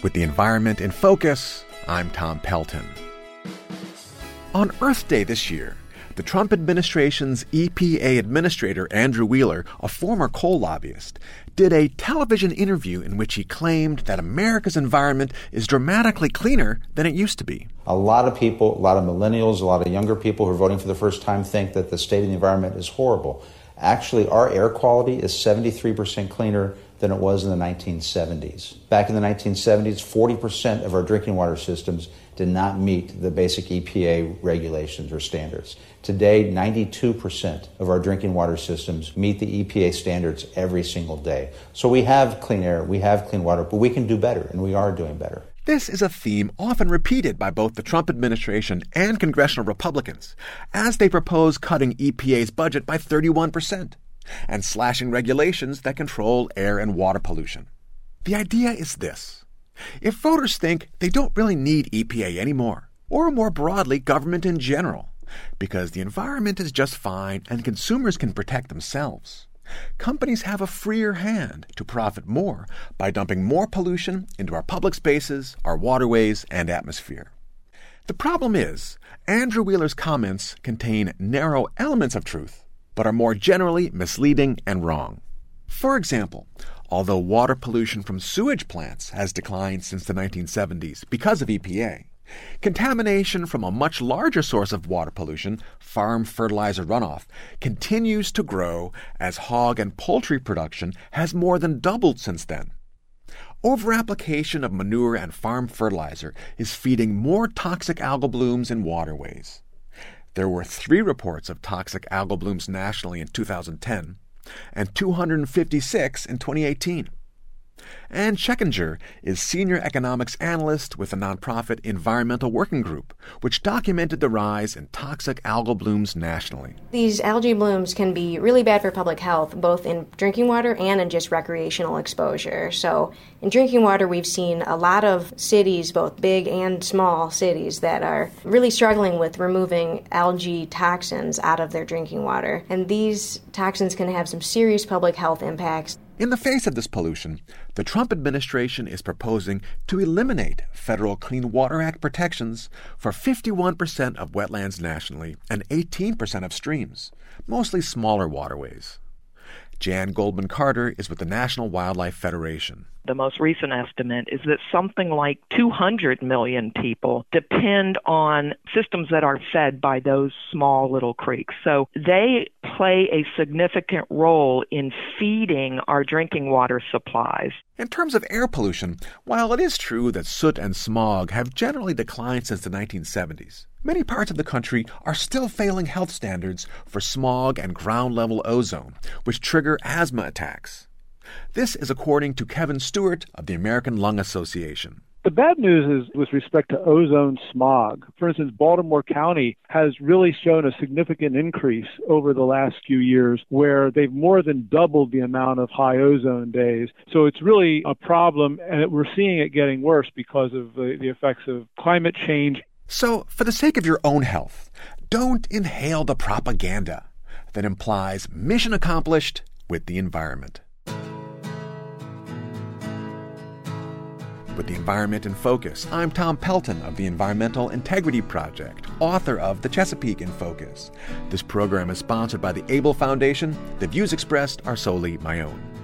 With the environment in focus, I'm Tom Pelton. On Earth Day this year, the Trump administration's EPA administrator, Andrew Wheeler, a former coal lobbyist, did a television interview in which he claimed that America's environment is dramatically cleaner than it used to be. A lot of people, a lot of millennials, a lot of younger people who are voting for the first time think that the state of the environment is horrible. Actually, our air quality is 73% cleaner than it was in the 1970s. Back in the 1970s, 40% of our drinking water systems did not meet the basic EPA regulations or standards. Today, 92% of our drinking water systems meet the EPA standards every single day. So we have clean air, we have clean water, but we can do better, and we are doing better. This is a theme often repeated by both the Trump administration and congressional Republicans as they propose cutting EPA's budget by 31% and slashing regulations that control air and water pollution. The idea is this. If voters think they don't really need EPA anymore, or more broadly, government in general, because the environment is just fine and consumers can protect themselves, companies have a freer hand to profit more by dumping more pollution into our public spaces, our waterways, and atmosphere. The problem is, Andrew Wheeler's comments contain narrow elements of truth, but are more generally misleading and wrong. For example, although water pollution from sewage plants has declined since the 1970s because of EPA, contamination from a much larger source of water pollution, farm fertilizer runoff, continues to grow as hog and poultry production has more than doubled since then. Overapplication of manure and farm fertilizer is feeding more toxic algal blooms in waterways. There were 3 reports of toxic algal blooms nationally in 2010 and 256 in 2018. Ann Scheckinger is senior economics analyst with the nonprofit Environmental Working Group, which documented the rise in toxic algal blooms nationally. These algae blooms can be really bad for public health, both in drinking water and in just recreational exposure. So in drinking water, we've seen a lot of cities, both big and small cities, that are really struggling with removing algae toxins out of their drinking water. And these toxins can have some serious public health impacts. In the face of this pollution, the Trump administration is proposing to eliminate federal Clean Water Act protections for 51% of wetlands nationally and 18% of streams, mostly smaller waterways. Jan Goldman Carter is with the National Wildlife Federation. The most recent estimate is that something like 200 million people depend on systems that are fed by those small little creeks. So they play a significant role in feeding our drinking water supplies. In terms of air pollution, while it is true that soot and smog have generally declined since the 1970s, many parts of the country are still failing health standards for smog and ground-level ozone, which trigger asthma attacks. This is according to Kevin Stewart of the American Lung Association. The bad news is with respect to ozone smog. For instance, Baltimore County has really shown a significant increase over the last few years where they've more than doubled the amount of high ozone days. So it's really a problem, and we're seeing it getting worse because of the effects of climate change. So, for the sake of your own health, don't inhale the propaganda that implies mission accomplished with the environment. With the environment in focus, I'm Tom Pelton of the Environmental Integrity Project, author of The Chesapeake in Focus. This program is sponsored by the Able Foundation. The views expressed are solely my own.